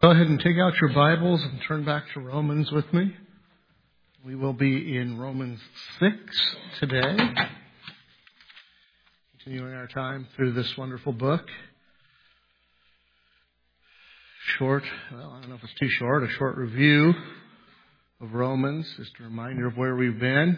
Go ahead and take out your Bibles and turn back to Romans with me. We will be in Romans 6 today, continuing our time through this wonderful book. I don't know if it's too short, a short review of Romans, just a reminder of where we've been.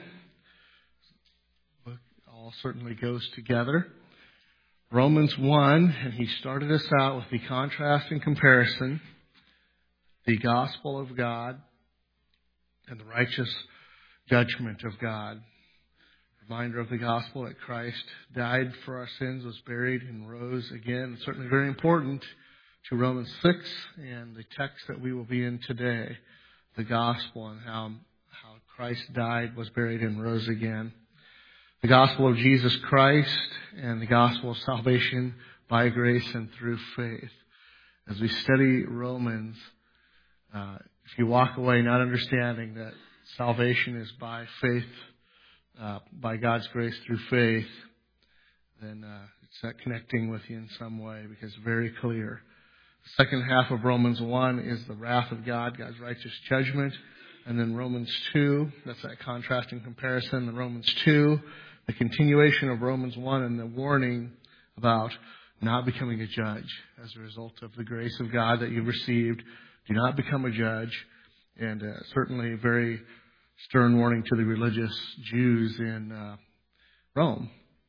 The book all certainly goes together. Romans 1, and he started us out with the contrast and comparison, the gospel of God and the righteous judgment of God. Reminder of the gospel that Christ died for our sins, was buried, and rose again. It's certainly very important to Romans 6 and the text that we will be in today, the gospel and how Christ died, was buried, and rose again. The gospel of Jesus Christ and the gospel of salvation by grace and through faith. As we study Romans, if you walk away not understanding that salvation is by faith, by God's grace through faith, then it's not connecting with you in some way, because it's very clear. The second half of Romans 1 is the wrath of God, God's righteous judgment. And then Romans 2, that's that contrast and comparison. Then Romans 2, the continuation of Romans 1 and the warning about not becoming a judge as a result of the grace of God that you've received. Do not become a judge. And certainly a very stern warning to the religious Jews in Rome.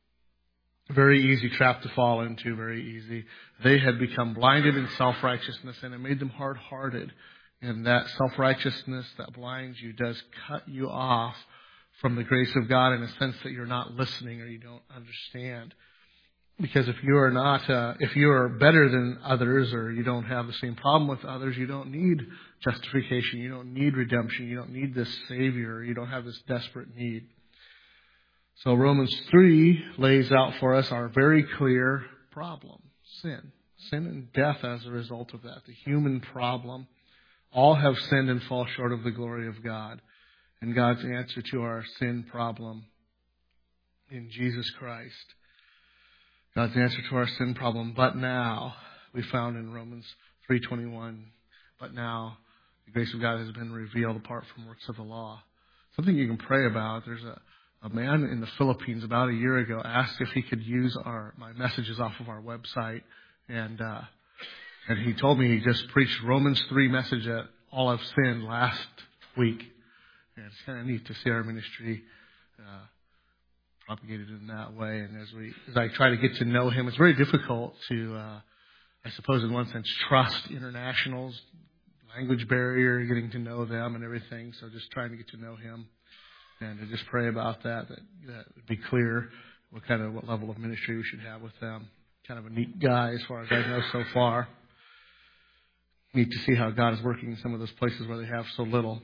Very easy trap to fall into, very easy. They had become blinded in self-righteousness, and it made them hard-hearted. And that self-righteousness that blinds you does cut you off from the grace of God in a sense that you're not listening or you don't understand. Because if you are not, if you are better than others, or you don't have the same problem with others, you don't need justification, you don't need redemption, you don't need this Savior, you don't have this desperate need. So Romans 3 lays out for us our very clear problem, sin. Sin and death as a result of that, the human problem. All have sinned and fall short of the glory of God. And God's answer to our sin problem in Jesus Christ. God's answer to our sin problem, but now, we found in Romans 3:21, but now the grace of God has been revealed apart from works of the law. Something you can pray about. There's a man in the Philippines about a year ago asked if he could use my messages off of our website, and he told me he just preached Romans 3 message that all have sinned last week. And it's kind of neat to see our ministry propagated in that way. And as I try to get to know him, it's very difficult to, I suppose in one sense, trust internationals, language barrier, getting to know them and everything. So just trying to get to know him and to just pray about that would be clear what level of ministry we should have with them. Kind of a neat guy as far as I know so far. Neat to see how God is working in some of those places where they have so little.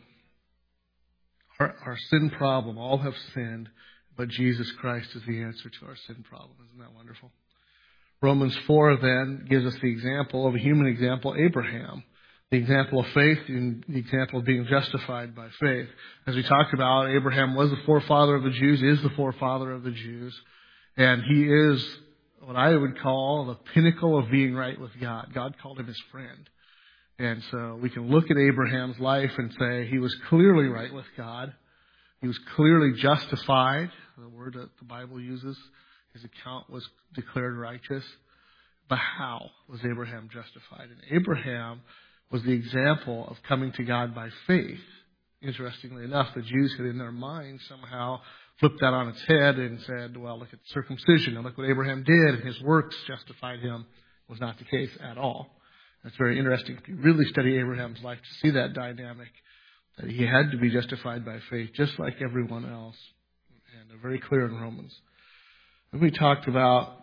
Our sin problem, all have sinned, but Jesus Christ is the answer to our sin problem. Isn't that wonderful? Romans 4 then gives us the example of a human example, Abraham. The example of faith and the example of being justified by faith. As we talked about, Abraham was the forefather of the Jews, is the forefather of the Jews. And he is what I would call the pinnacle of being right with God. God called him his friend. And so we can look at Abraham's life and say he was clearly right with God. He was clearly justified, the word that the Bible uses. His account was declared righteous. But how was Abraham justified? And Abraham was the example of coming to God by faith. Interestingly enough, the Jews had in their minds somehow flipped that on its head and said, well, look at circumcision and look what Abraham did, and his works justified him. Was not the case at all. That's very interesting. If you really study Abraham's life to see that dynamic, that he had to be justified by faith just like everyone else. And very clear in Romans. Then we talked about,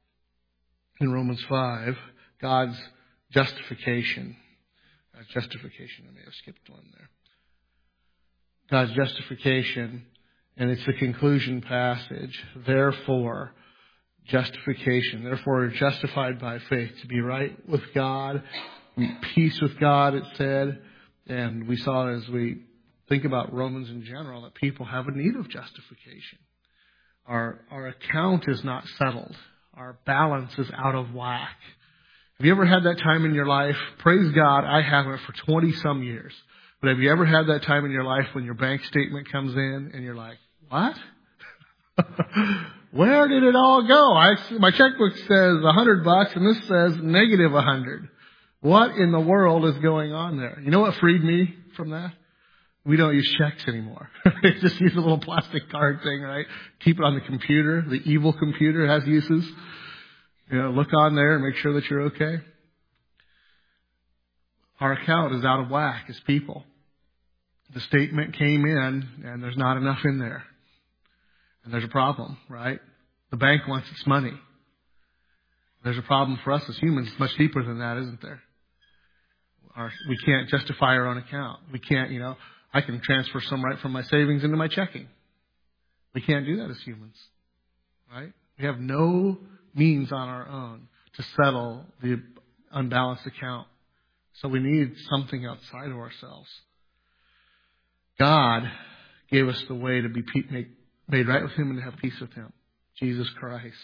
in Romans 5, God's justification. God's justification. I may have skipped one there. God's justification, and it's the conclusion passage. Therefore, justification. Therefore, we're justified by faith to be right with God, peace with God, it said. And we saw as we think about Romans in general that people have a need of justification. Our account is not settled. Our balance is out of whack. Have you ever had that time in your life? Praise God, I haven't for 20 some years. But have you ever had that time in your life when your bank statement comes in and you're like, what? Where did it all go? My checkbook says $100 and this says negative 100. What in the world is going on there? You know what freed me from that? We don't use checks anymore. Just use a little plastic card thing, right? Keep it on the computer. The evil computer has uses. Look on there and make sure that you're okay. Our account is out of whack as people. The statement came in and there's not enough in there. And there's a problem, right? The bank wants its money. There's a problem for us as humans. It's much deeper than that, isn't there? We can't justify our own account. We can't, I can transfer some right from my savings into my checking. We can't do that as humans, right? We have no means on our own to settle the unbalanced account. So we need something outside of ourselves. God gave us the way to be made right with Him and to have peace with Him. Jesus Christ.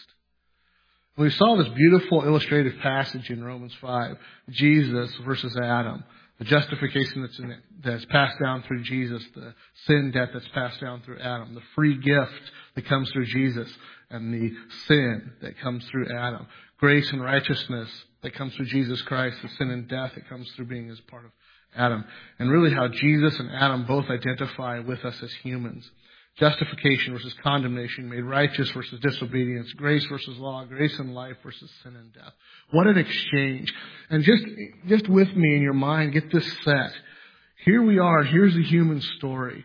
We saw this beautiful illustrative passage in Romans 5. Jesus versus Adam. The justification that's passed down through Jesus. The sin debt that's passed down through Adam. The free gift that comes through Jesus. And the sin that comes through Adam. Grace and righteousness that comes through Jesus Christ. The sin and death that comes through being as part of Adam. And really how Jesus and Adam both identify with us as humans. Justification versus condemnation, made righteous versus disobedience, grace versus law, grace and life versus sin and death. What an exchange. And just with me in your mind, get this set. Here we are. Here's the human story.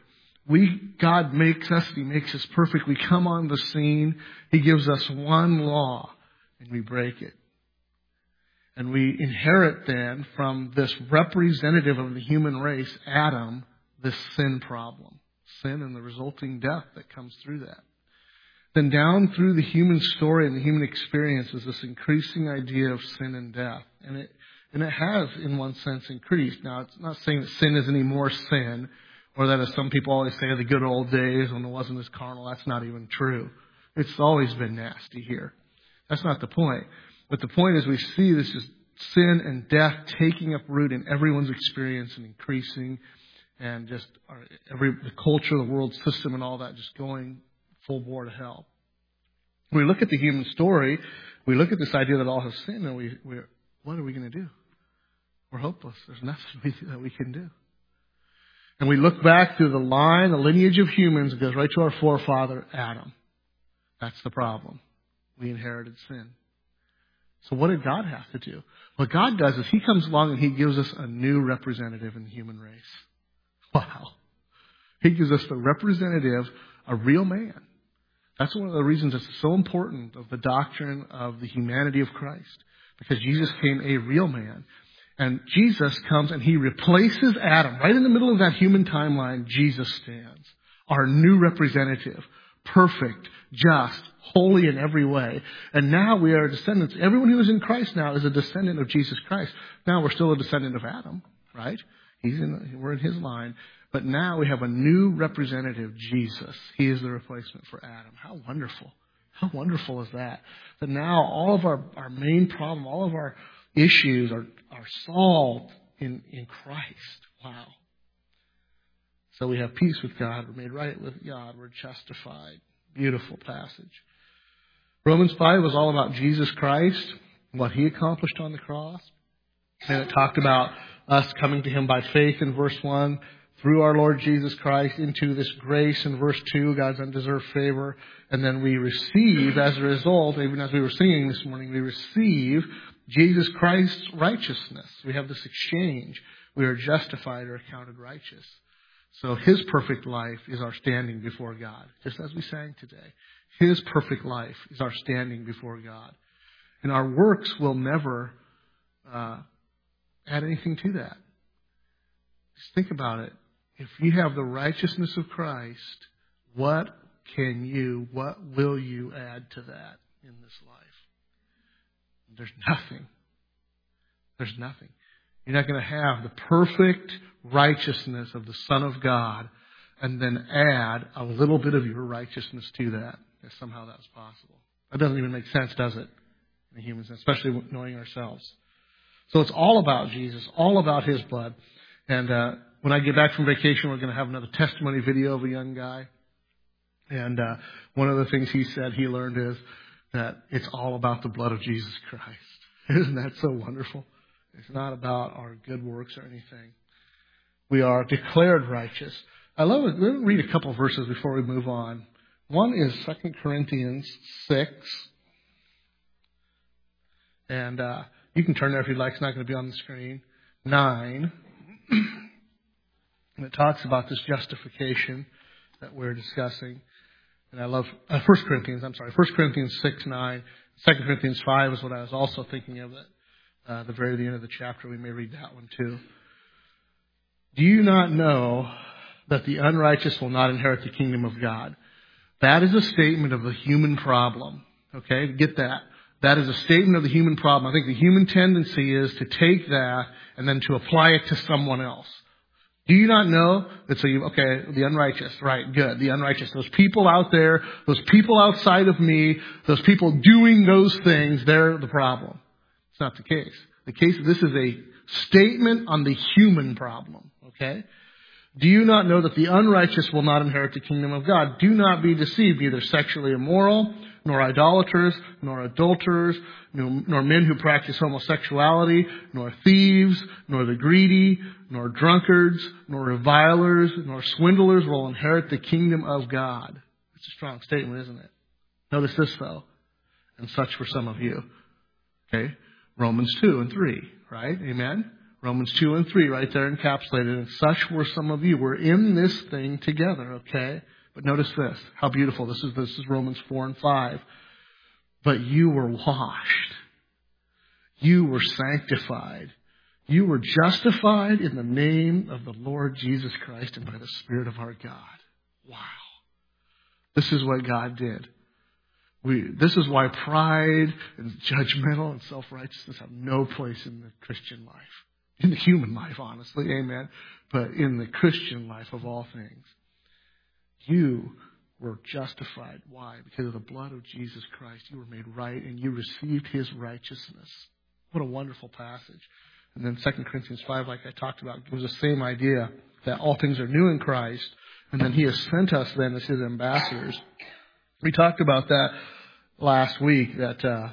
God makes us. He makes us perfect. We come on the scene. He gives us one law and we break it. And we inherit then from this representative of the human race, Adam, this sin problem. Sin and the resulting death that comes through that. Then down through the human story and the human experience is this increasing idea of sin and death. And it has, in one sense, increased. Now, it's not saying that sin is any more sin, or that, as some people always say, the good old days when it wasn't as carnal. That's not even true. It's always been nasty here. That's not the point. But the point is we see this is sin and death taking up root in everyone's experience and increasing. And just the culture, the world system, and all that just going full bore to hell. When we look at the human story, we look at this idea that all have sinned, and what are we going to do? We're hopeless. There's nothing that we can do. And we look back through the lineage of humans. It goes right to our forefather, Adam. That's the problem. We inherited sin. So what did God have to do? What God does is He comes along and He gives us a new representative in the human race. Wow. He gives us the representative, a real man. That's one of the reasons it's so important of the doctrine of the humanity of Christ. Because Jesus came a real man. And Jesus comes and He replaces Adam. Right in the middle of that human timeline, Jesus stands. Our new representative. Perfect, just, holy in every way. And now we are descendants. Everyone who is in Christ now is a descendant of Jesus Christ. Now we're still a descendant of Adam, right? We're in his line. But now we have a new representative, Jesus. He is the replacement for Adam. How wonderful. How wonderful is that? That now all of our main problem, all of our issues are solved in Christ. Wow. So we have peace with God. We're made right with God. We're justified. Beautiful passage. Romans 5 was all about Jesus Christ, what He accomplished on the cross. And it talked about us coming to Him by faith in verse 1, through our Lord Jesus Christ into this grace in verse 2, God's undeserved favor. And then we receive, as a result, even as we were singing this morning, we receive Jesus Christ's righteousness. We have this exchange. We are justified or accounted righteous. So His perfect life is our standing before God, just as we sang today. His perfect life is our standing before God. And our works will never add anything to that. Just think about it. If you have the righteousness of Christ, what will you add to that in this life? There's nothing. There's nothing. You're not going to have the perfect righteousness of the Son of God and then add a little bit of your righteousness to that, if somehow that's possible. That doesn't even make sense, does it? In humans, especially knowing ourselves. So it's all about Jesus, all about his blood. And when I get back from vacation, we're going to have another testimony video of a young guy. And one of the things he said he learned is that it's all about the blood of Jesus Christ. Isn't that so wonderful? It's not about our good works or anything. We are declared righteous. I love it. Let me read a couple of verses before we move on. One is 2 Corinthians 6. And you can turn there if you'd like. It's not going to be on the screen. 9. And it talks about this justification that we're discussing. And I love 1 Corinthians 6, 9. 2 Corinthians 5 is what I was also thinking of at the very end of the chapter. We may read that one too. Do you not know that the unrighteous will not inherit the kingdom of God? That is a statement of the human problem. Okay, get that. That is a statement of the human problem. I think the human tendency is to take that and then to apply it to someone else. Do you not know that the unrighteous, right, good, the unrighteous, those people out there, those people outside of me, those people doing those things, they're the problem. It's not the case. This is a statement on the human problem, okay? Do you not know that the unrighteous will not inherit the kingdom of God? Do not be deceived, neither sexually immoral, nor idolaters, nor adulterers, nor men who practice homosexuality, nor thieves, nor the greedy, nor drunkards, nor revilers, nor swindlers will inherit the kingdom of God. It's a strong statement, isn't it? Notice this, though. And such for some of you. Okay? Romans 2 and 3, right? Amen? Romans 2 and 3 right there encapsulated. And such were some of you. We're in this thing together, okay? But notice this. How beautiful. This is Romans 4 and 5. But you were washed. You were sanctified. You were justified in the name of the Lord Jesus Christ and by the Spirit of our God. Wow. This is what God did. This is why pride and judgmental and self-righteousness have no place in the Christian life. In the human life, honestly. Amen. But in the Christian life of all things. You were justified. Why? Because of the blood of Jesus Christ. You were made right and you received his righteousness. What a wonderful passage. And then 2 Corinthians 5, like I talked about, gives the same idea that all things are new in Christ. And then he has sent us then as his ambassadors. We talked about that last week, that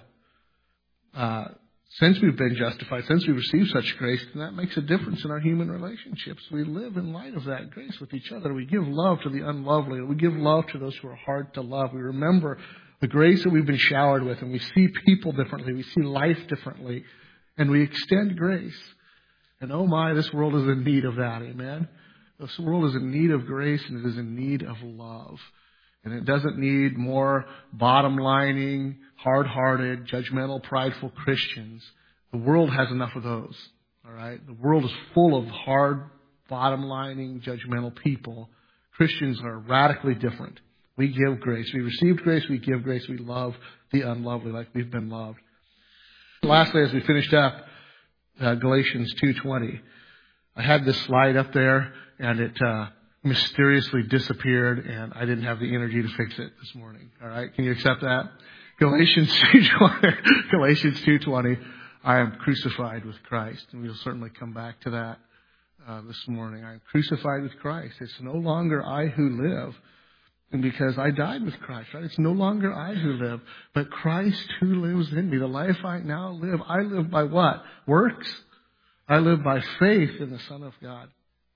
since we've been justified, since we've received such grace, then that makes a difference in our human relationships. We live in light of that grace with each other. We give love to the unlovely. We give love to those who are hard to love. We remember the grace that we've been showered with, and we see people differently. We see life differently, and we extend grace. And oh my, this world is in need of that, amen? This world is in need of grace, and it is in need of love. And it doesn't need more bottom-lining, hard-hearted, judgmental, prideful Christians. The world has enough of those. All right? The world is full of hard, bottom-lining, judgmental people. Christians are radically different. We give grace. We received grace. We give grace. We love the unlovely like we've been loved. Lastly, as we finished up, Galatians 2:20. I had this slide up there, and it mysteriously disappeared, and I didn't have the energy to fix it this morning. All right? Can you accept that? Galatians 2:20. I am crucified with Christ. And we'll certainly come back to that this morning. I am crucified with Christ. It's no longer I who live. And because I died with Christ, right? It's no longer I who live, but Christ who lives in me. The life I now live, I live by what? Works? I live by faith in the Son of God.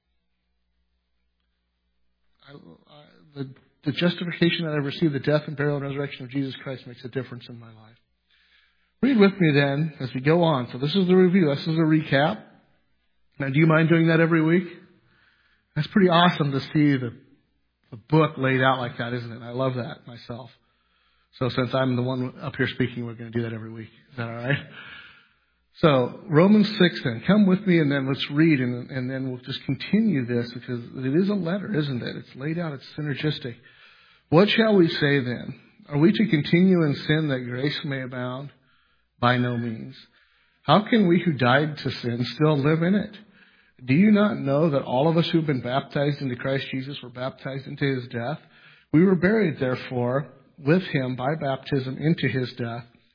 The justification that I received, the death and burial and resurrection of Jesus Christ makes a difference in my life. Read with me then as we go on. So this is the review. This is a recap. Now, do you mind doing that every week? That's pretty awesome to see the book laid out like that, isn't it? I love that myself. So since I'm the one up here speaking, we're going to do that every week. Is that all right? So Romans 6 then. Come with me and then let's read and then we'll just continue this because it is a letter, isn't it? It's laid out. It's synergistic. What shall we say then? Are we to continue in sin that grace may abound? By no means. How can we who died to sin still live in it? Do you not know that all of us who have been baptized into Christ Jesus were baptized into his death? We were buried, therefore, with him by baptism into his death,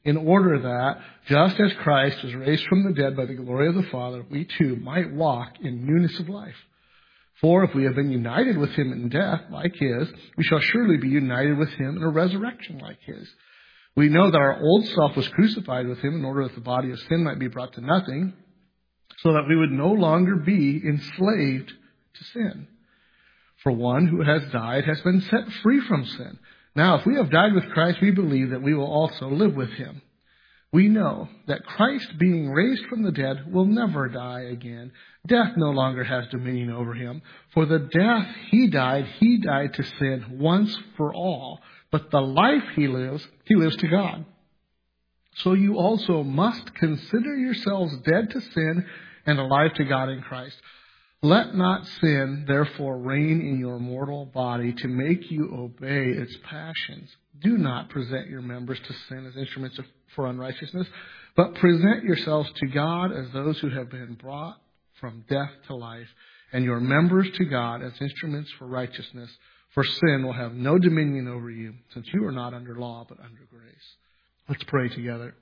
in order that, just as Christ was raised from the dead by the glory of the Father, we too might walk in newness of life. For if we have been united with him in death like his, we shall surely be united with him in a resurrection like his. We know that our old self was crucified with him in order that the body of sin might be brought to nothing, so that we would no longer be enslaved to sin. For one who has died has been set free from sin. Now, if we have died with Christ, we believe that we will also live with him. We know that Christ, being raised from the dead, will never die again. Death no longer has dominion over him. For the death he died to sin once for all. But the life he lives to God. So you also must consider yourselves dead to sin and alive to God in Christ. Let not sin, therefore, reign in your mortal body to make you obey its passions. Do not present your members to sin as instruments for unrighteousness, but present yourselves to God as those who have been brought from death to life, and your members to God as instruments for righteousness. For sin will have no dominion over you, since you are not under law, but under grace. Let's pray together.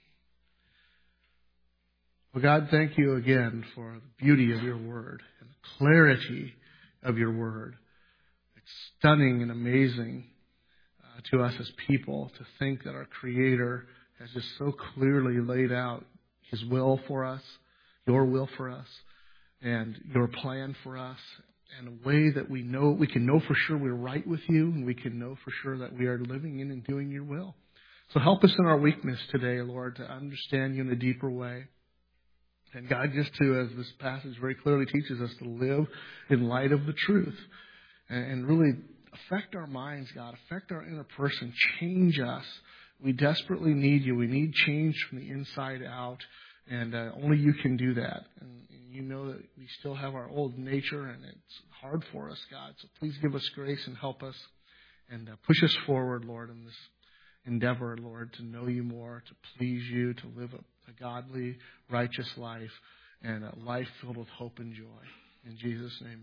Well, God, thank you again for the beauty of your word and the clarity of your word. It's stunning and amazing to us as people to think that our Creator has just so clearly laid out his will for us, your will for us, and your plan for us, and a way that we can know for sure we're right with you, and we can know for sure that we are living in and doing your will. So help us in our weakness today, Lord, to understand you in a deeper way. And God, just to, as this passage very clearly teaches us, to live in light of the truth and really affect our minds, God, affect our inner person, change us. We desperately need you. We need change from the inside out, and only you can do that. And you know that we still have our old nature, and it's hard for us, God. So please give us grace and help us and push us forward, Lord, in this endeavor, Lord, to know you more, to please you, to live a godly, righteous life, and a life filled with hope and joy. In Jesus' name,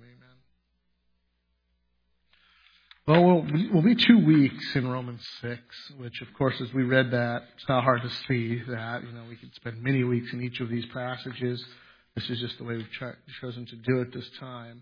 amen. Well, we'll be 2 weeks in Romans 6, which, of course, as we read that, it's not hard to see that. We could spend many weeks in each of these passages. This is just the way we've chosen to do it this time.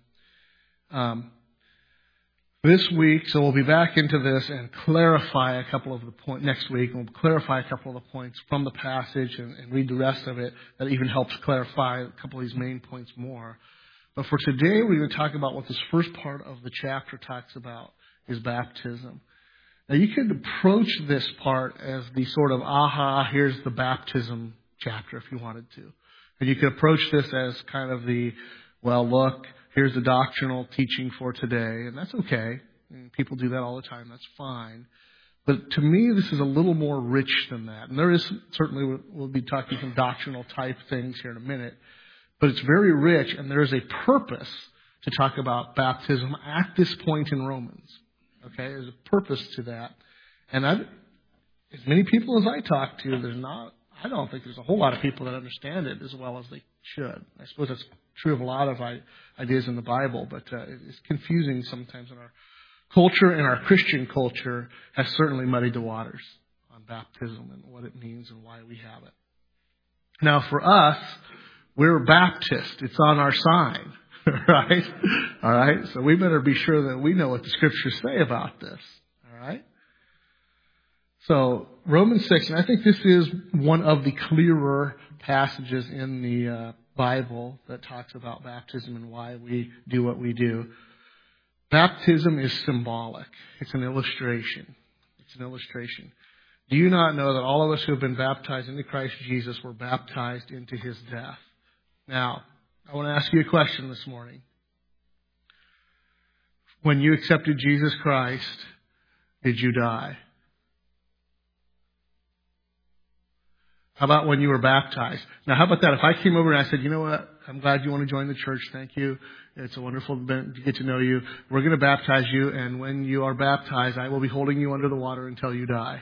This week, so we'll be back into this and clarify a couple of the points next week. We'll clarify a couple of the points from the passage and read the rest of it. That even helps clarify a couple of these main points more. But for today, we're going to talk about what this first part of the chapter talks about, is baptism. Now, you could approach this part as the sort of, here's the baptism chapter if you wanted to. And you could approach this as kind of the, well, look, here's the doctrinal teaching for today, and that's okay. People do that all the time. That's fine. But to me, this is a little more rich than that. And there is certainly, we'll be talking some doctrinal type things here in a minute, but it's very rich, and there is a purpose to talk about baptism at this point in Romans. Okay, there's a purpose to that. And as many people as I talk to, I don't think there's a whole lot of people that understand it as well as they should. I suppose that's true of a lot of ideas in the Bible, but it's confusing sometimes in our culture, and our Christian culture has certainly muddied the waters on baptism and what it means and why we have it. Now, for us, we're Baptist. It's on our sign, right? All right? So we better be sure that we know what the Scriptures say about this, all right? So Romans 6, and I think this is one of the clearer passages in the Bible that talks about baptism and why we do what we do. Baptism is symbolic. It's an illustration. It's an illustration. Do you not know that all of us who have been baptized into Christ Jesus were baptized into his death? Now, I want to ask you a question this morning. When you accepted Jesus Christ, did you die? How about when you were baptized? Now, how about that? If I came over and I said, you know what? I'm glad you want to join the church. Thank you. It's a wonderful event to get to know you. We're going to baptize you, and when you are baptized, I will be holding you under the water until you die.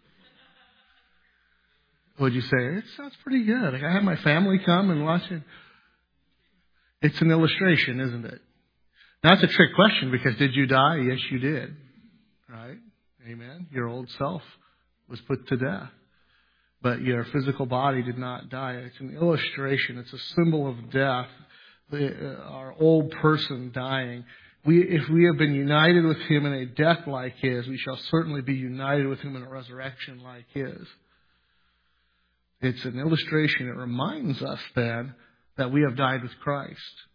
Would you say, it sounds pretty good. I had my family come and watch it. It's an illustration, isn't it? Now, that's a trick question, because did you die? Yes, you did. Right? Amen. Your old self was put to death. but your physical body did not die. It's an illustration. It's a symbol of death. Our old person dying. If we have been united with Him in a death like His, we shall certainly be united with Him in a resurrection like His. It's an illustration. It reminds us then that we have died with Christ.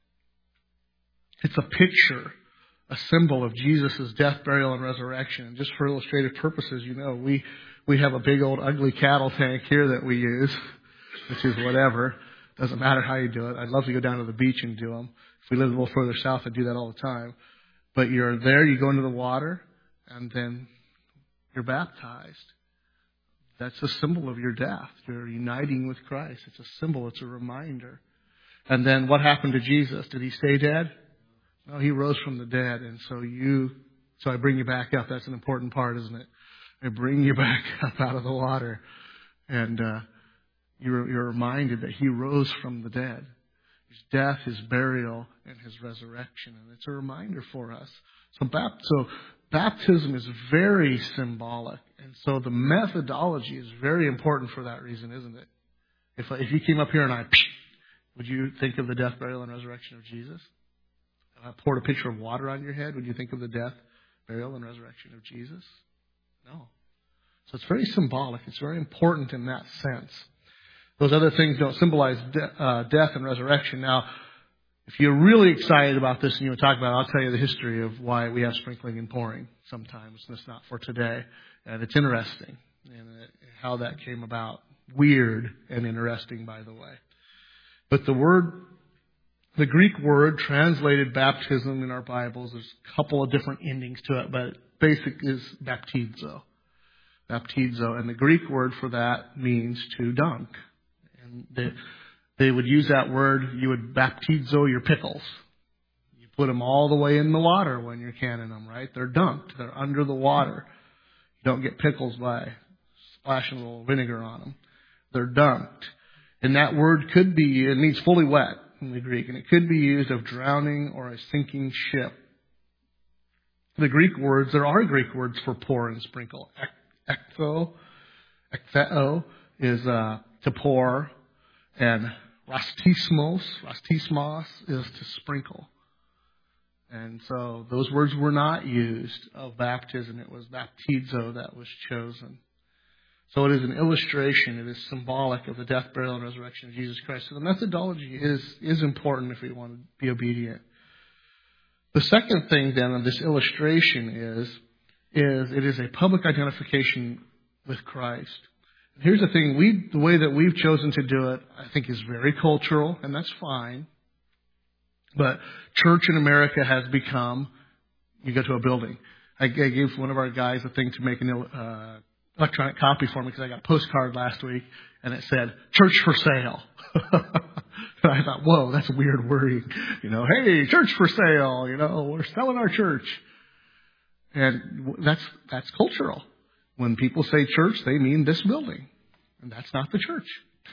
It's a picture, a symbol of Jesus' death, burial, and resurrection. And just for illustrative purposes, we have a big old ugly cattle tank here that we use, which is whatever. Doesn't matter how you do it. I'd love to go down to the beach and do them. If we lived a little further south, I'd do that all the time. But you're there, you go into the water, and then you're baptized. That's a symbol of your death. You're uniting with Christ. It's a symbol. It's a reminder. And then what happened to Jesus? Did He stay dead? No, He rose from the dead. And so I bring you back up. That's an important part, isn't it? I bring you back up out of the water. And you're reminded that He rose from the dead. His death, His burial, and His resurrection. And it's a reminder for us. So baptism is very symbolic. And so the methodology is very important for that reason, isn't it? If you came up here and would you think of the death, burial, and resurrection of Jesus? If I poured a pitcher of water on your head, would you think of the death, burial, and resurrection of Jesus? No. So it's very symbolic. It's very important in that sense. Those other things don't symbolize death and resurrection. Now, if you're really excited about this and you want to talk about it, I'll tell you the history of why we have sprinkling and pouring sometimes. And it's not for today. And it's interesting and how that came about. Weird and interesting, by the way. But the Greek word translated baptism in our Bibles, there's a couple of different endings to it, but basic is baptizo. Baptizo. And the Greek word for that means to dunk. And they would use that word, you would baptizo your pickles. You put them all the way in the water when you're canning them, right? They're dunked. They're under the water. You don't get pickles by splashing a little vinegar on them. They're dunked. And that word it means fully wet in the Greek, and it could be used of drowning or a sinking ship. There are Greek words for pour and sprinkle. Ektheo is to pour, and rastismos is to sprinkle. And so those words were not used of baptism. It was baptizo that was chosen. So it is an illustration. It is symbolic of the death, burial, and resurrection of Jesus Christ. So the methodology is important if we want to be obedient. The second thing then of this illustration is it is a public identification with Christ. And here's the thing, the way that we've chosen to do it, I think is very cultural, and that's fine. But church in America has become, you go to a building. I gave one of our guys a thing to make an electronic copy for me because I got a postcard last week and it said, church for sale. And I thought, whoa, that's weird wording. Hey, church for sale. We're selling our church. And that's cultural. When people say church, they mean this building. And that's not the church.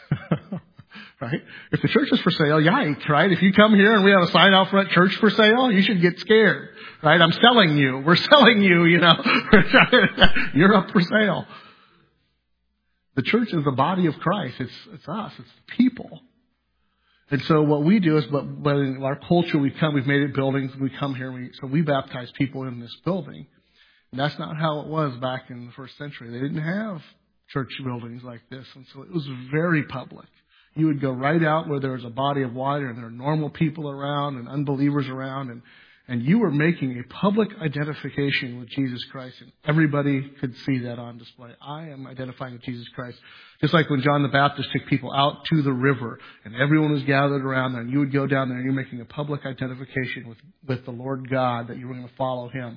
Right? If the church is for sale, yikes, right? If you come here and we have a sign out front, church for sale, you should get scared. Right? I'm selling you. We're selling you, You're up for sale. The church is the body of Christ. It's us. It's the people. And so what we do is, but in our culture, we've made it buildings. We come here, so we baptize people in this building. And that's not how it was back in the first century. They didn't have church buildings like this. And so it was very public. You would go right out where there was a body of water and there are normal people around and unbelievers around. And you were making a public identification with Jesus Christ. And everybody could see that on display. I am identifying with Jesus Christ. Just like when John the Baptist took people out to the river and everyone was gathered around there. And you would go down there and you're making a public identification with the Lord God that you were going to follow Him.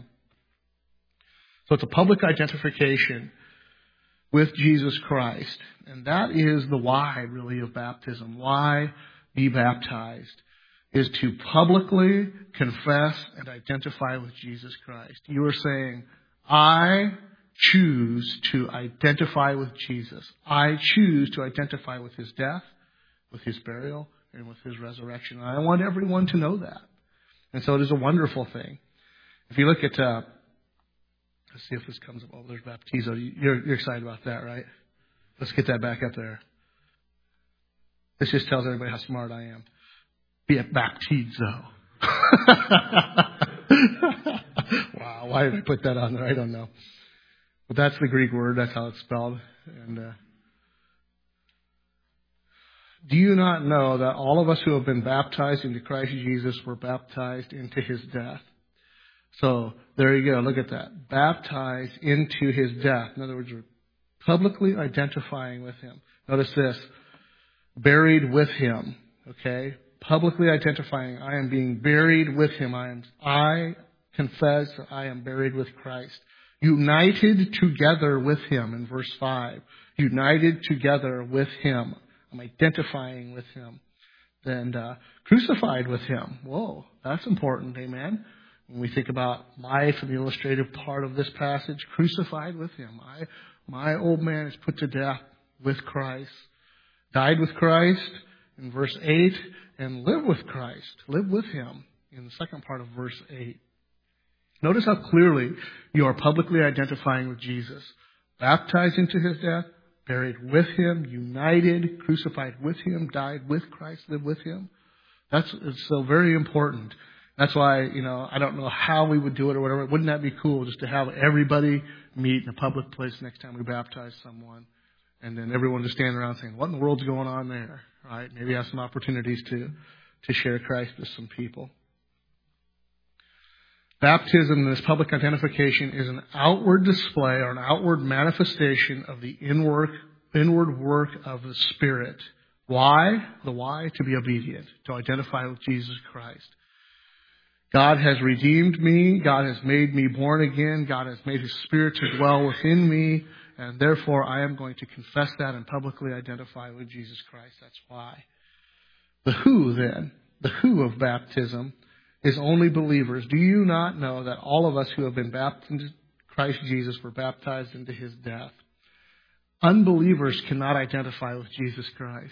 So it's a public identification with Jesus Christ. And that is the why, really, of baptism. Why be baptized is to publicly confess and identify with Jesus Christ. You are saying, I choose to identify with Jesus. I choose to identify with His death, with His burial, and with His resurrection. And I want everyone to know that. And so it is a wonderful thing. If you look at... let's see if this comes up. Oh, there's baptizo. You're excited about that, right? Let's get that back up there. This just tells everybody how smart I am. Be baptizo. Wow, why did I put that on there? I don't know. But that's the Greek word. That's how it's spelled. And do you not know that all of us who have been baptized into Christ Jesus were baptized into His death? So there you go. Look at that. Baptized into His death. In other words, we're publicly identifying with Him. Notice this. Buried with Him. Okay? Publicly identifying. I am being buried with Him. I confess that I am buried with Christ. United together with Him in verse 5. United together with Him. I'm identifying with Him. And crucified with Him. Whoa, that's important. Amen. When we think about life and the illustrative part of this passage, crucified with Him. My old man is put to death with Christ. Died with Christ in verse 8. And live with Christ. Live with Him in the second part of verse 8. Notice how clearly you are publicly identifying with Jesus. Baptized into His death. Buried with Him. United. Crucified with Him. Died with Christ. Live with Him. It's so very important. That's why, I don't know how we would do it or whatever. Wouldn't that be cool just to have everybody meet in a public place next time we baptize someone? And then everyone just stand around saying, what in the world's going on there? Right? Maybe have some opportunities to share Christ with some people. Baptism, this public identification, is an outward display or an outward manifestation of the inward work of the Spirit. Why? The why? To be obedient, to identify with Jesus Christ. God has redeemed me. God has made me born again. God has made His Spirit to dwell within me. And therefore, I am going to confess that and publicly identify with Jesus Christ. That's why. The who, then, the who of baptism is only believers. Do you not know that all of us who have been baptized into Christ Jesus were baptized into His death? Unbelievers cannot identify with Jesus Christ.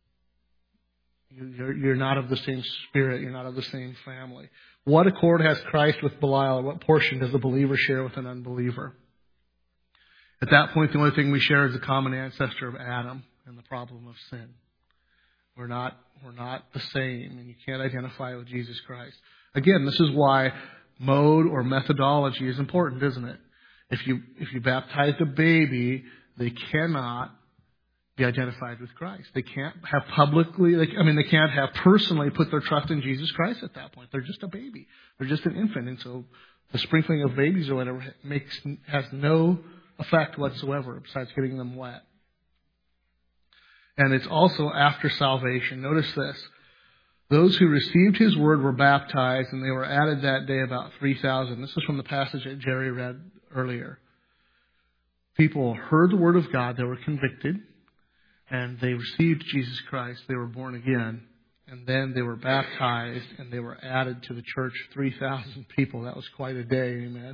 You're not of the same spirit. You're not of the same family. What accord has Christ with Belial? What portion does a believer share with an unbeliever? At that point, the only thing we share is the common ancestor of Adam and the problem of sin. We're not the same, and you can't identify with Jesus Christ. Again, this is why mode or methodology is important, isn't it? If you baptize a baby, they cannot be identified with Christ. They can't have they can't have personally put their trust in Jesus Christ at that point. They're just a baby. They're just an infant, and so the sprinkling of babies or whatever has no effect whatsoever besides getting them wet. And it's also after salvation. Notice this. Those who received His word were baptized, and they were added that day about 3,000. This is from the passage that Jerry read earlier. People heard the word of God. They were convicted, and they received Jesus Christ. They were born again, and then they were baptized, and they were added to the church, 3,000 people. That was quite a day, amen.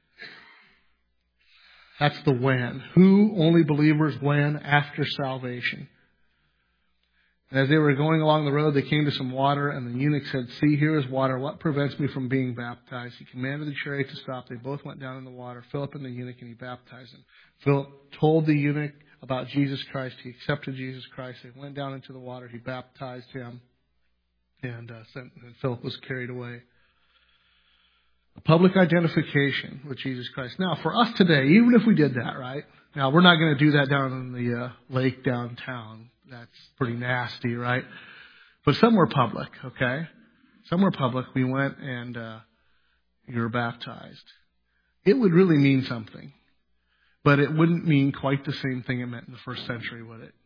That's the when. Who? Only believers. When? After salvation. And as they were going along the road, they came to some water, and the eunuch said, "See, here is water. What prevents me from being baptized?" He commanded the chariot to stop. They both went down in the water, Philip and the eunuch, and he baptized him. Philip told the eunuch about Jesus Christ. He accepted Jesus Christ. They went down into the water. He baptized him, and Philip was carried away. A public identification with Jesus Christ. Now, for us today, even if we did that, right? Now, we're not going to do that down in the lake downtown. That's pretty nasty, right? But somewhere public, okay? Somewhere public, we went and you were baptized. It would really mean something. But it wouldn't mean quite the same thing it meant in the first century, would it?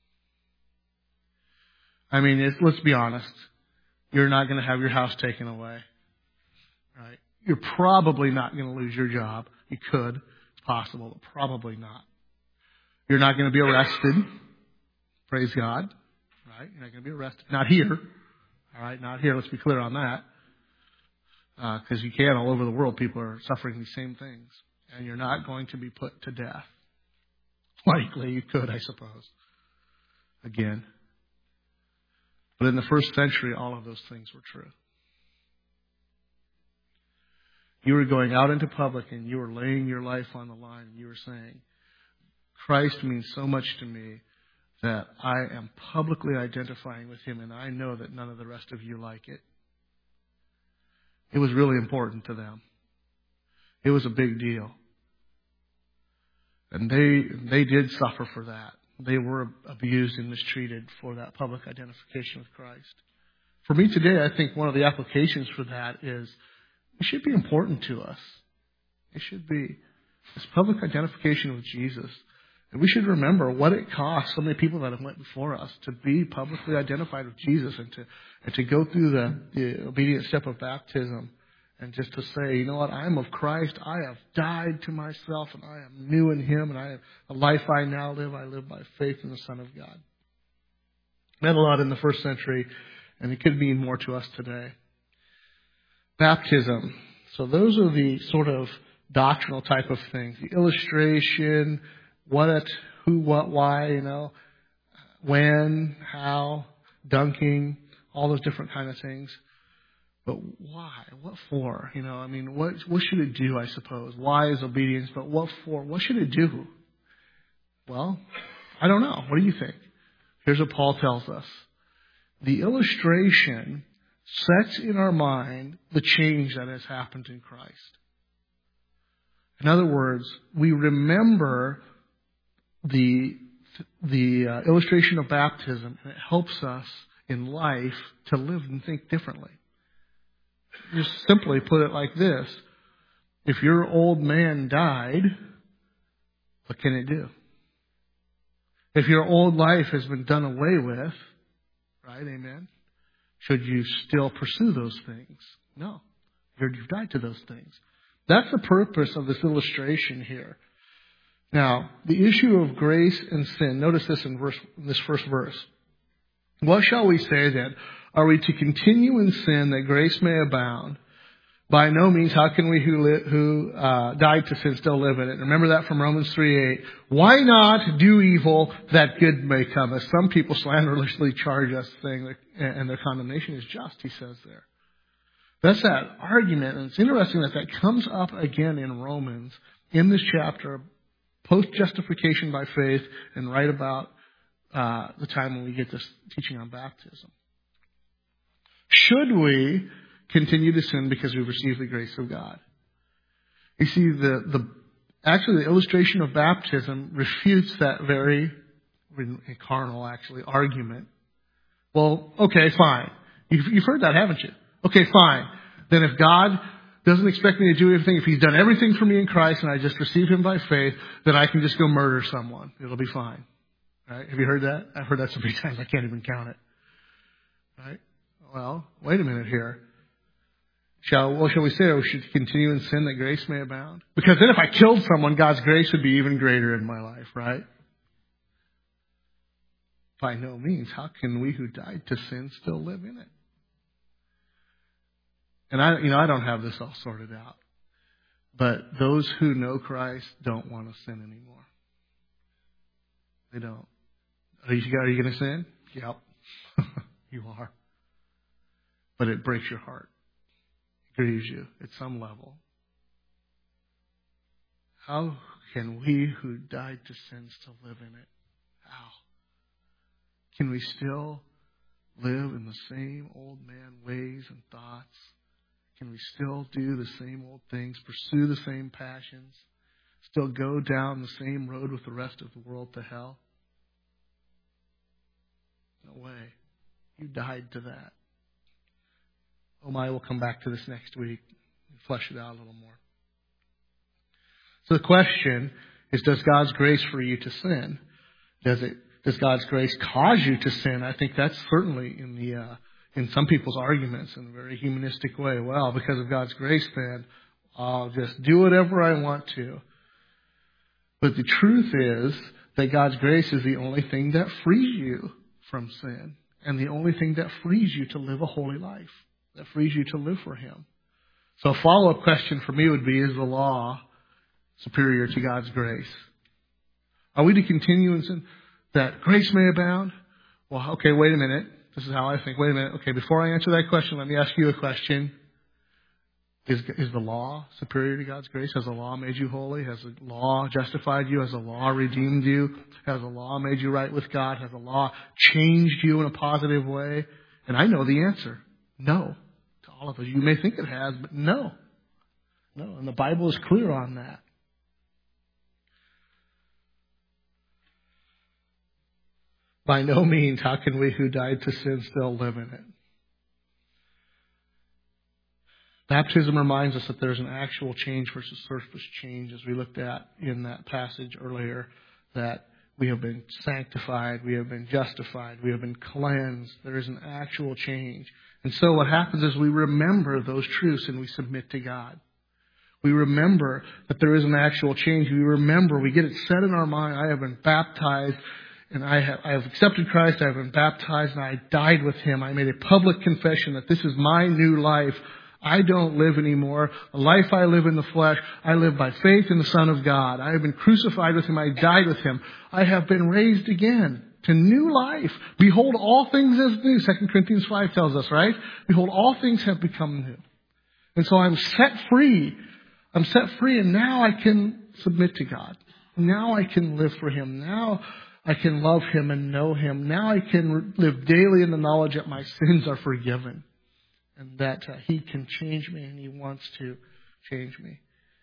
I mean, let's be honest. You're not going to have your house taken away, right? You're probably not going to lose your job. You could. It's possible, but probably not. You're not going to be arrested. Praise God. Right? You're not going to be arrested. Not here. All right? Not here. Let's be clear on that. Because you can all over the world. People are suffering these same things. And you're not going to be put to death. Likely you could, I suppose. Again. But in the first century, all of those things were true. You were going out into public and you were laying your life on the line and you were saying, Christ means so much to me that I am publicly identifying with him, and I know that none of the rest of you like it. It was really important to them. It was a big deal. And they did suffer for that. They were abused and mistreated for that public identification with Christ. For me today, I think one of the applications for that is it should be important to us. It should be this public identification with Jesus. And we should remember what it cost so many people that have went before us to be publicly identified with Jesus and to go through the obedient step of baptism and just to say, you know what, I am of Christ. I have died to myself and I am new in him, and the life I now live, I live by faith in the Son of God. Meant a lot in the first century, and it could mean more to us today. Baptism. So those are the sort of doctrinal type of things. The illustration, what, who, what, why, when, how, dunking, all those different kind of things. But why? What for? What should it do, I suppose? Why is obedience, but what for? What should it do? Well, I don't know. What do you think? Here's what Paul tells us. The illustration sets in our mind the change that has happened in Christ. In other words, we remember the illustration of baptism, and it helps us in life to live and think differently. Just simply put it like this. If your old man died, what can it do? If your old life has been done away with, right, amen, should you still pursue those things? No. You've died to those things. That's the purpose of this illustration here. Now, the issue of grace and sin, notice this in this first verse. What shall we say then? Are we to continue in sin that grace may abound? By no means. How can we who died to sin still live in it? Remember that from Romans 3:8. Why not do evil that good may come? As some people slanderously charge us, saying that, and their condemnation is just, he says there. That's that argument. And it's interesting that comes up again in Romans in this chapter, post-justification by faith, and right about the time when we get this teaching on baptism. Should we continue to sin because we've received the grace of God? You see, actually the illustration of baptism refutes that very carnal, argument. Well, okay, fine. You've heard that, haven't you? Okay, fine. Then if God doesn't expect me to do anything, if he's done everything for me in Christ and I just receive him by faith, then I can just go murder someone. It'll be fine. Right? Have you heard that? I've heard that so many times I can't even count it. Right? Well, wait a minute here. Shall we say we should continue in sin that grace may abound? Because then if I killed someone, God's grace would be even greater in my life, right? By no means. How can we who died to sin still live in it? And I don't have this all sorted out. But those who know Christ don't want to sin anymore. They don't. Are you going to sin? Yep. You are. But it breaks your heart. It grieves you at some level. How can we who died to sin still live in it? How? Can we still live in the same old man ways and thoughts? Can we still do the same old things, pursue the same passions, still go down the same road with the rest of the world to hell? No way. You died to that. Oh my, we'll come back to this next week and flesh it out a little more. So the question is, does God's grace free you to sin? Does God's grace cause you to sin? I think that's certainly in some people's arguments in a very humanistic way. Well, because of God's grace, then I'll just do whatever I want to. But the truth is that God's grace is the only thing that frees you from sin, and the only thing that frees you to live a holy life, that frees you to live for Him. So a follow-up question for me would be, is the law superior to God's grace? Are we to continue in sin that grace may abound? Well, okay, wait a minute. This is how I think. Wait a minute. Okay, before I answer that question, let me ask you a question. Is the law superior to God's grace? Has the law made you holy? Has the law justified you? Has the law redeemed you? Has the law made you right with God? Has the law changed you in a positive way? And I know the answer. No. To all of us. You may think it has, but no. No. And the Bible is clear on that. By no means how can we who died to sin still live in it. Baptism reminds us that there's an actual change versus surface change, as we looked at in that passage earlier, that we have been sanctified, we have been justified, we have been cleansed. There is an actual change. And so what happens is we remember those truths and we submit to God. We remember that there is an actual change. We remember, we get it set in our mind, I have been baptized and I have accepted Christ, I have been baptized and I died with Him. I made a public confession that this is my new life. I don't live anymore. The life I live in the flesh, I live by faith in the Son of God. I have been crucified with Him. I died with Him. I have been raised again to new life. Behold, all things as new. 2 Corinthians 5 tells us, right? Behold, all things have become new. And so I'm set free. I'm set free, and now I can submit to God. Now I can live for Him. Now I can love Him and know Him. Now I can live daily in the knowledge that my sins are forgiven. And that He can change me and He wants to change me.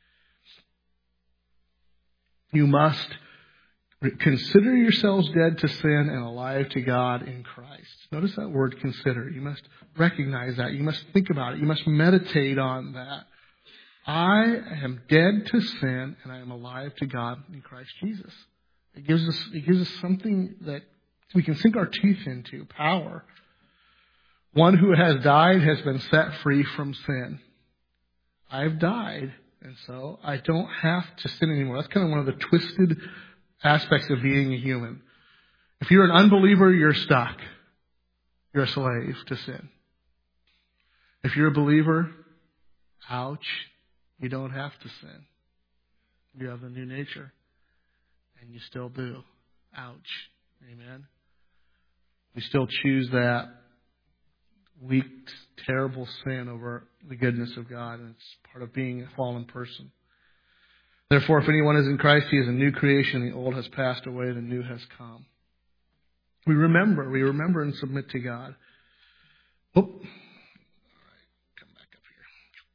You must consider yourselves dead to sin and alive to God in Christ. Notice that word consider. You must recognize that. You must think about it. You must meditate on that. I am dead to sin and I am alive to God in Christ Jesus. It gives us something that we can sink our teeth into, power. One who has died has been set free from sin. I've died, and so I don't have to sin anymore. That's kind of one of the twisted aspects of being a human. If you're an unbeliever, you're stuck. You're a slave to sin. If you're a believer, ouch, you don't have to sin. You have the new nature, and you still do. Ouch. Amen. We still choose that weak, terrible sin over the goodness of God, and it's part of being a fallen person. Therefore, if anyone is in Christ, he is a new creation. The old has passed away, the new has come. We remember and submit to God. All right, come back up here.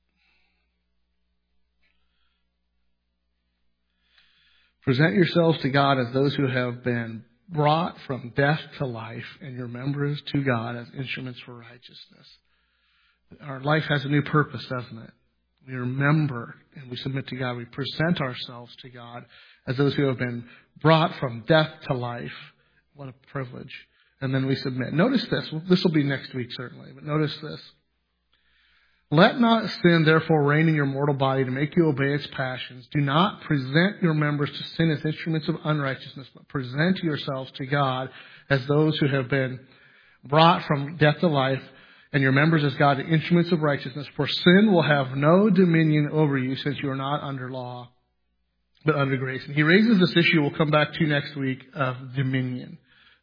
Present yourselves to God as those who have been brought from death to life, and your members to God as instruments for righteousness. Our life has a new purpose, doesn't it? We remember and we submit to God. We present ourselves to God as those who have been brought from death to life. What a privilege. And then we submit. Notice this. This will be next week, certainly. But notice this. Let not sin, therefore, reign in your mortal body to make you obey its passions. Do not present your members to sin as instruments of unrighteousness, but present yourselves to God as those who have been brought from death to life, and your members as God, the instruments of righteousness. For sin will have no dominion over you, since you are not under law, but under grace. And he raises this issue we'll come back to next week of dominion.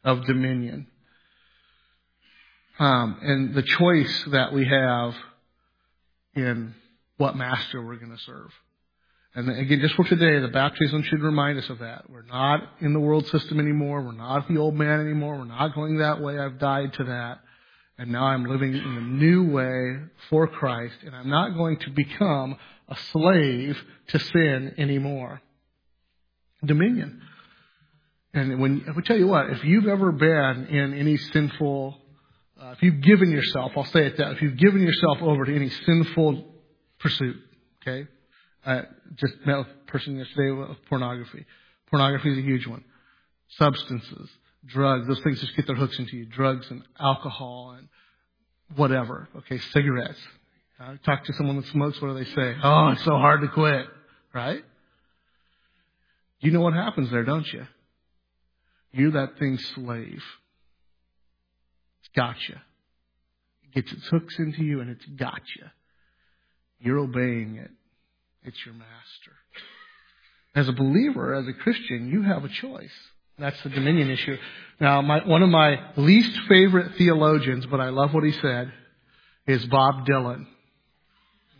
And the choice that we have in what master we're going to serve. And again, just for today, the baptism should remind us of that. We're not in the world system anymore. We're not the old man anymore. We're not going that way. I've died to that. And now I'm living in a new way for Christ. And I'm not going to become a slave to sin anymore. Dominion. And I will tell you what, if you've ever been in any sinful, if you've given yourself, I'll say it that, if you've given yourself over to any sinful pursuit, okay? Just met with a person yesterday with pornography. Pornography is a huge one. Substances, drugs, those things just get their hooks into you. Drugs and alcohol and whatever. Okay, cigarettes. I talk to someone that smokes, what do they say? Oh, it's so hard to quit, right? You know what happens there, don't you? You're that thing's slave. It's got you. It gets its hooks into you and it's got you. You're obeying it. It's your master. As a believer, as a Christian, you have a choice. That's the dominion issue. Now, one of my least favorite theologians, but I love what he said, is Bob Dylan.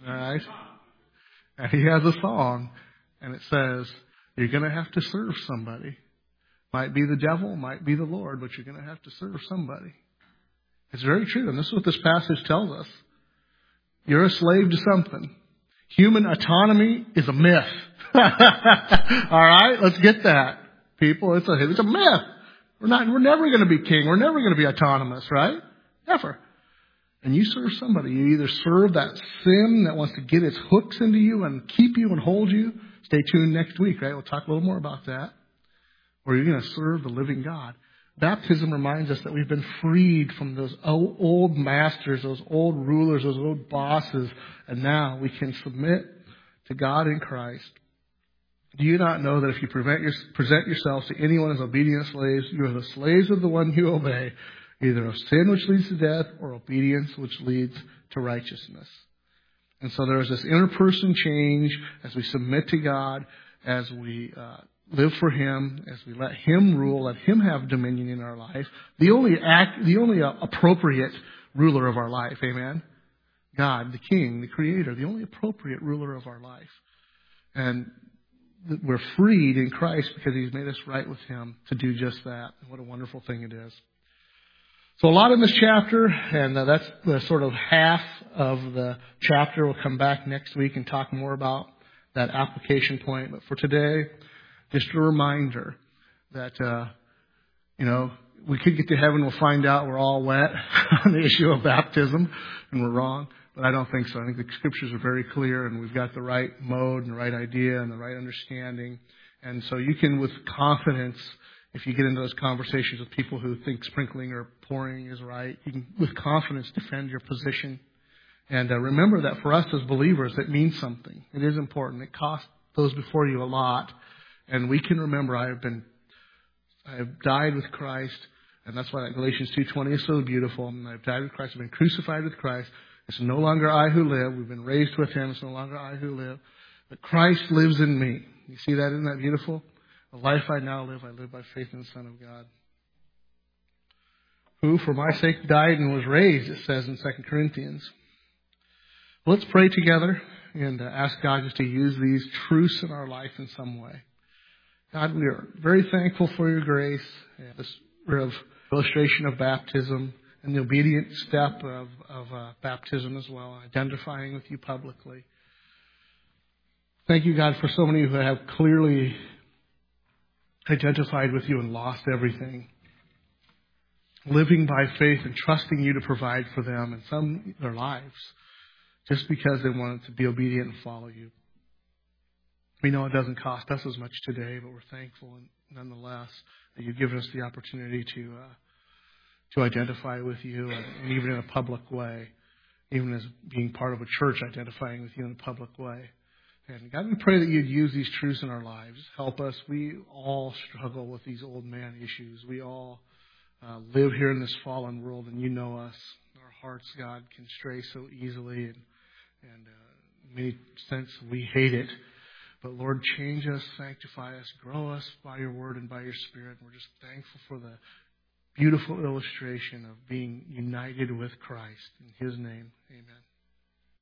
All right? And he has a song, and it says, you're going to have to serve somebody. Might be the devil, might be the Lord, but you're going to have to serve somebody. It's very true, and this is what this passage tells us. You're a slave to something. Human autonomy is a myth. All right? Let's get that, people. It's a myth. We're never going to be king. We're never going to be autonomous, right? Never. And you serve somebody. You either serve that sin that wants to get its hooks into you and keep you and hold you. Stay tuned next week, right? We'll talk a little more about that. Or you're going to serve the living God. Baptism reminds us that we've been freed from those old masters, those old rulers, those old bosses, and now we can submit to God in Christ. Do you not know that if you present yourselves to anyone as obedient slaves, you are the slaves of the one you obey, either of sin which leads to death or obedience which leads to righteousness? And so there is this inner person change as we submit to God, as we live for Him, as we let Him rule, let Him have dominion in our life. The only appropriate ruler of our life, amen? God, the King, the Creator, the only appropriate ruler of our life. And we're freed in Christ because He's made us right with Him to do just that. And what a wonderful thing it is. So a lot in this chapter, and that's the sort of half of the chapter. We'll come back next week and talk more about that application point. But for today, just a reminder that, we could get to heaven, we'll find out we're all wet on the issue of baptism, and we're wrong. But I don't think so. I think the Scriptures are very clear, and we've got the right mode and the right idea and the right understanding. And so you can, with confidence, if you get into those conversations with people who think sprinkling or pouring is right, you can, with confidence, defend your position. And remember that for us as believers, it means something. It is important. It costs those before you a lot. And we can remember I have died with Christ, and that's why that Galatians 2:20 is so beautiful. And I've died with Christ. I've been crucified with Christ. It's no longer I who live. We've been raised with Him. It's no longer I who live. But Christ lives in me. You see that? Isn't that beautiful? The life I now live, I live by faith in the Son of God, who for my sake died and was raised, it says in 2 Corinthians. Let's pray together and ask God just to use these truths in our life in some way. God, we are very thankful for your grace, this illustration of baptism, and the obedient step of baptism as well, identifying with you publicly. Thank you, God, for so many who have clearly identified with you and lost everything, living by faith and trusting you to provide for them and some their lives just because they wanted to be obedient and follow you. We know it doesn't cost us as much today, but we're thankful nonetheless that you've given us the opportunity to identify with you, and even in a public way, even as being part of a church, identifying with you in a public way. And God, we pray that you'd use these truths in our lives. Help us. We all struggle with these old man issues. We all live here in this fallen world, and you know us. Our hearts, God, can stray so easily, and in many sense we hate it. But Lord, change us, sanctify us, grow us by your word and by your Spirit. And we're just thankful for the beautiful illustration of being united with Christ. In His name, amen.